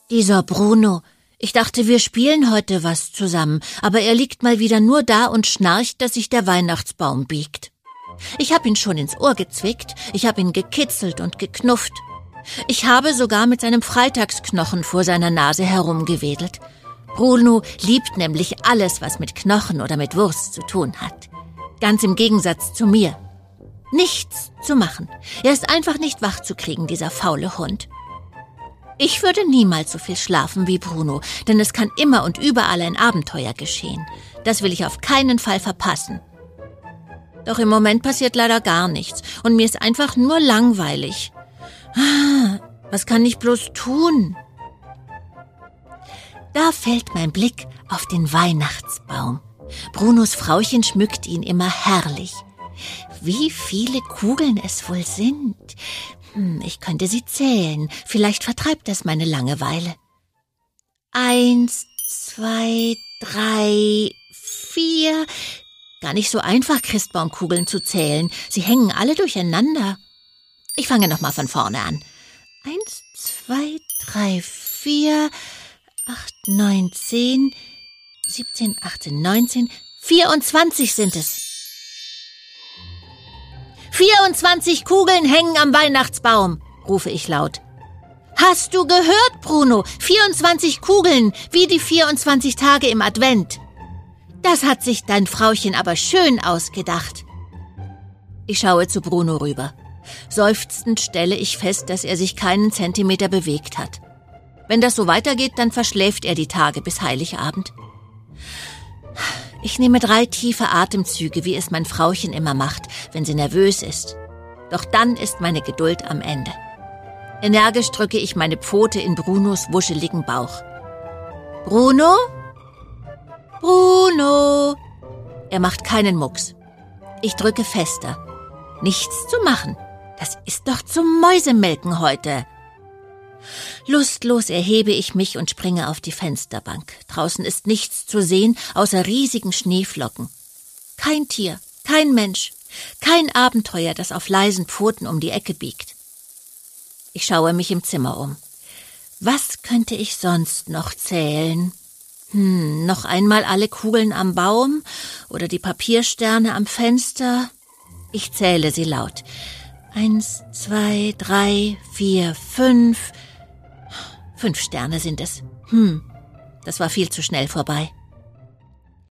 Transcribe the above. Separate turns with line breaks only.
Dieser Bruno. Ich dachte, wir spielen heute was zusammen, aber er liegt mal wieder nur da und schnarcht, dass sich der Weihnachtsbaum biegt. Ich habe ihn schon ins Ohr gezwickt, ich habe ihn gekitzelt und geknufft. Ich habe sogar mit seinem Freitagsknochen vor seiner Nase herumgewedelt. Bruno liebt nämlich alles, was mit Knochen oder mit Wurst zu tun hat. Ganz im Gegensatz zu mir. Nichts zu machen. Er ist einfach nicht wach zu kriegen, dieser faule Hund. Ich würde niemals so viel schlafen wie Bruno, denn es kann immer und überall ein Abenteuer geschehen. Das will ich auf keinen Fall verpassen. Doch im Moment passiert leider gar nichts und mir ist einfach nur langweilig. Was kann ich bloß tun? Da fällt mein Blick auf den Weihnachtsbaum. Brunos Frauchen schmückt ihn immer herrlich. Wie viele Kugeln es wohl sind. Ich könnte sie zählen. Vielleicht vertreibt das meine Langeweile. 1, 2, 3, 4. Gar nicht so einfach, Christbaumkugeln zu zählen. Sie hängen alle durcheinander. Ich fange nochmal von vorne an. 1, 2, 3, 4, 8, 9, 10, 17, 18, 19, 24 sind es. 24 Kugeln hängen am Weihnachtsbaum, rufe ich laut. Hast du gehört, Bruno? 24 Kugeln, wie die 24 Tage im Advent. Das hat sich dein Frauchen aber schön ausgedacht. Ich schaue zu Bruno rüber. Seufzend stelle ich fest, dass er sich keinen Zentimeter bewegt hat. Wenn das so weitergeht, dann verschläft er die Tage bis Heiligabend. Ich nehme 3 tiefe Atemzüge, wie es mein Frauchen immer macht, wenn sie nervös ist. Doch dann ist meine Geduld am Ende. Energisch drücke ich meine Pfote in Brunos wuscheligen Bauch. Bruno? Bruno! Er macht keinen Mucks. Ich drücke fester. Nichts zu machen. Das ist doch zum Mäusemelken heute. Lustlos erhebe ich mich und springe auf die Fensterbank. Draußen ist nichts zu sehen, außer riesigen Schneeflocken. Kein Tier, kein Mensch, kein Abenteuer, das auf leisen Pfoten um die Ecke biegt. Ich schaue mich im Zimmer um. Was könnte ich sonst noch zählen? Noch einmal alle Kugeln am Baum oder die Papiersterne am Fenster? Ich zähle sie laut. 1, 2, 3, 4, 5. 5 Sterne sind es. Das war viel zu schnell vorbei.